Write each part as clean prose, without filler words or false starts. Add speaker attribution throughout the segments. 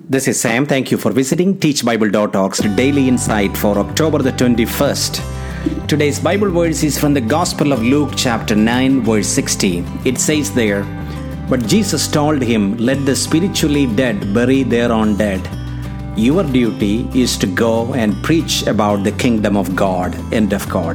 Speaker 1: This is Sam. Thank you for visiting teachbible.org's daily insight for October the 21st. Today's Bible verse is from the Gospel of Luke chapter 9 verse 60. It says there, "But Jesus told him, 'Let the spiritually dead bury their own dead. Your duty is to go and preach about the kingdom of God." End of quote.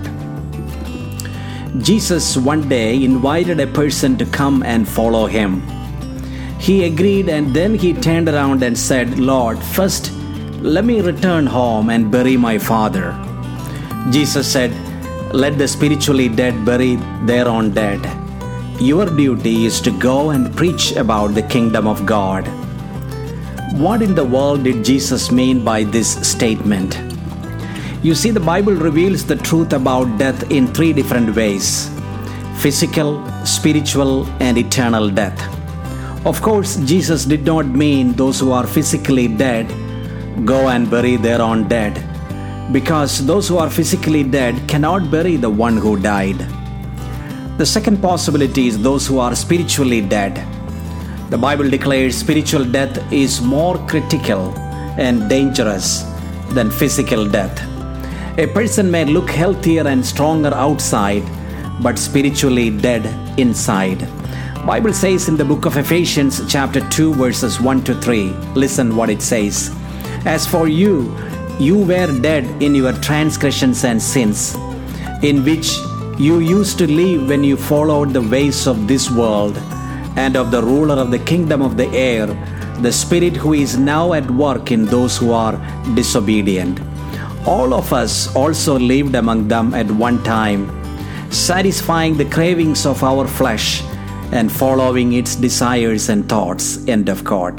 Speaker 1: Jesus one day invited a person to come and follow him. He agreed, and then he turned around and said, "Lord, first let me return home and bury my father." Jesus said, "Let the spiritually dead bury their own dead. Your duty is to go and preach about the kingdom of God." What in the world did Jesus mean by this statement? You see, the Bible reveals the truth about death in three different ways: physical, spiritual, and eternal death. Of course, Jesus did not mean those who are physically dead go and bury their own dead, because those who are physically dead cannot bury the one who died. The second possibility is those who are spiritually dead. The Bible declares spiritual death is more critical and dangerous than physical death. A person may look healthier and stronger outside, but spiritually dead inside. Bible says in the book of Ephesians chapter 2 verses 1 to 3, listen what it says. "As for you, you were dead in your transgressions and sins, in which you used to live when you followed the ways of this world and of the ruler of the kingdom of the air, the spirit who is now at work in those who are disobedient. All of us also lived among them at one time, satisfying the cravings of our flesh and following its desires and thoughts." End of quote.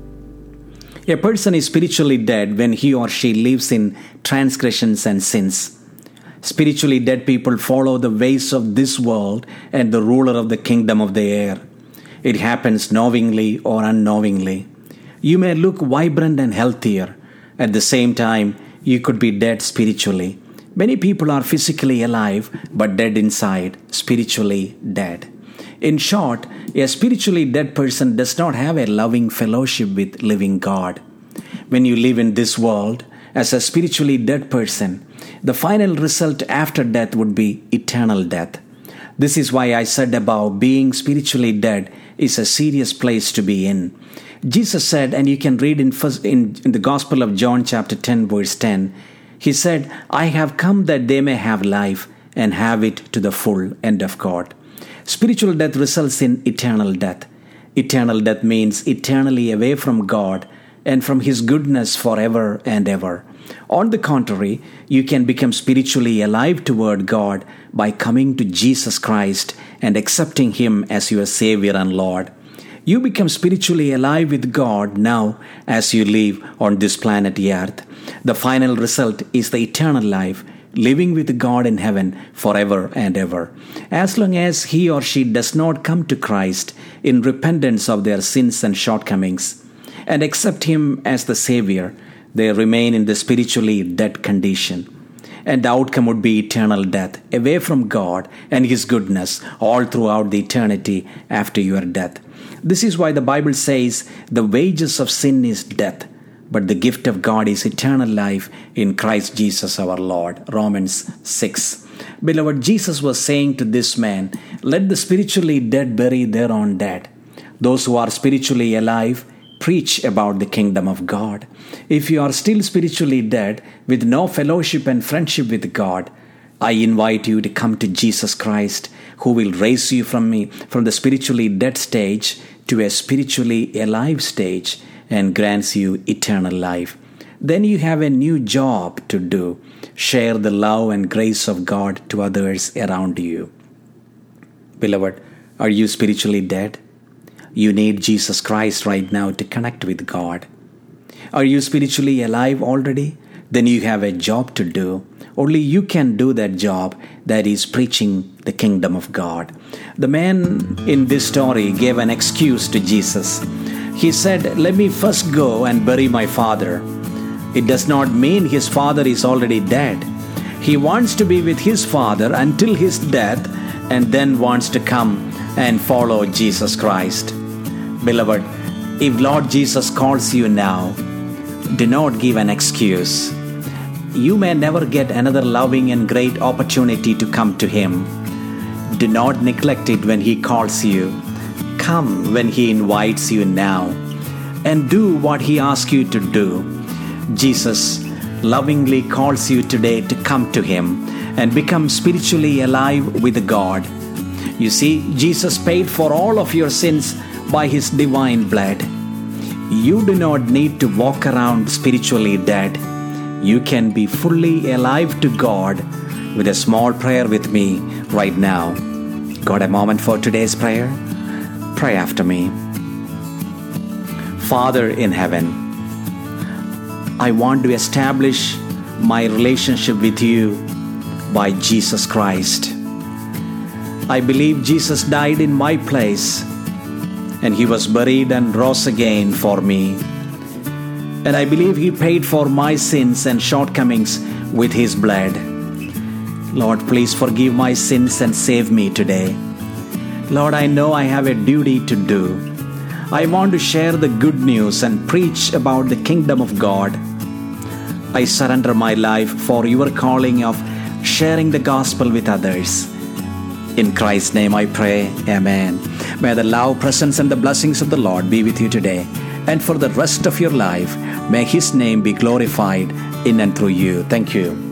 Speaker 1: A person is spiritually dead when he or she lives in transgressions and sins. Spiritually dead people follow the ways of this world and the ruler of the kingdom of the air. It happens knowingly or unknowingly. You may look vibrant and healthier. At the same time, you could be dead spiritually. Many people are physically alive but dead inside, spiritually dead. In short, a spiritually dead person does not have a loving fellowship with living God. When you live in this world as a spiritually dead person, the final result after death would be eternal death. This is why I said above, being spiritually dead is a serious place to be in. Jesus said, and you can read in the Gospel of John chapter 10 verse 10, he said, "I have come that they may have life and have it to the full." End of quote. Spiritual death results in eternal death. Eternal death means eternally away from God and from His goodness forever and ever. On the contrary, you can become spiritually alive toward God by coming to Jesus Christ and accepting Him as your Savior and Lord. You become spiritually alive with God now as you live on this planet Earth. The final result is the eternal life, living with God in heaven forever and ever. As long as he or she does not come to Christ in repentance of their sins and shortcomings and accept Him as the Savior, they remain in the spiritually dead condition. And the outcome would be eternal death, away from God and His goodness all throughout the eternity after your death. This is why the Bible says the wages of sin is death, but the gift of God is eternal life in Christ Jesus our Lord. Romans 6. Beloved, Jesus was saying to this man, "Let the spiritually dead bury their own dead. Those who are spiritually alive preach about the kingdom of God." If you are still spiritually dead with no fellowship and friendship with God, I invite you to come to Jesus Christ, who will raise you from the spiritually dead stage to a spiritually alive stage and grants you eternal life. Then you have a new job to do: share the love and grace of God to others around you. Beloved, are you spiritually dead? You need Jesus Christ right now to connect with God. Are you spiritually alive already? Then you have a job to do. Only you can do that job, that is preaching the kingdom of God. The man in this story gave an excuse to Jesus. He said, "Let me first go and bury my father." It does not mean his father is already dead. He wants to be with his father until his death and then wants to come and follow Jesus Christ. Beloved, If Lord Jesus calls you now, do not give an excuse. You may never get another loving and great opportunity to come to Him. Do not neglect it when He calls you. Come when He invites you now, and do what He asks you to do. Jesus lovingly calls you today to come to Him and become spiritually alive with God. You see, Jesus paid for all of your sins by His divine blood. You do not need to walk around spiritually dead. You can be fully alive to God with a small prayer with me right now. Got a moment for today's prayer? Pray after me. Father in heaven, I want to establish my relationship with you by Jesus Christ. I believe Jesus died in my place, and He was buried and rose again for me. And I believe He paid for my sins and shortcomings with His blood. Lord, please forgive my sins and save me today. Lord, I know I have a duty to do. I want to share the good news and preach about the kingdom of God. I surrender my life for your calling of sharing the gospel with others. In Christ's name I pray, Amen. May the love, presence, and the blessings of the Lord be with you today and for the rest of your life. May His name be glorified in and through you. Thank you.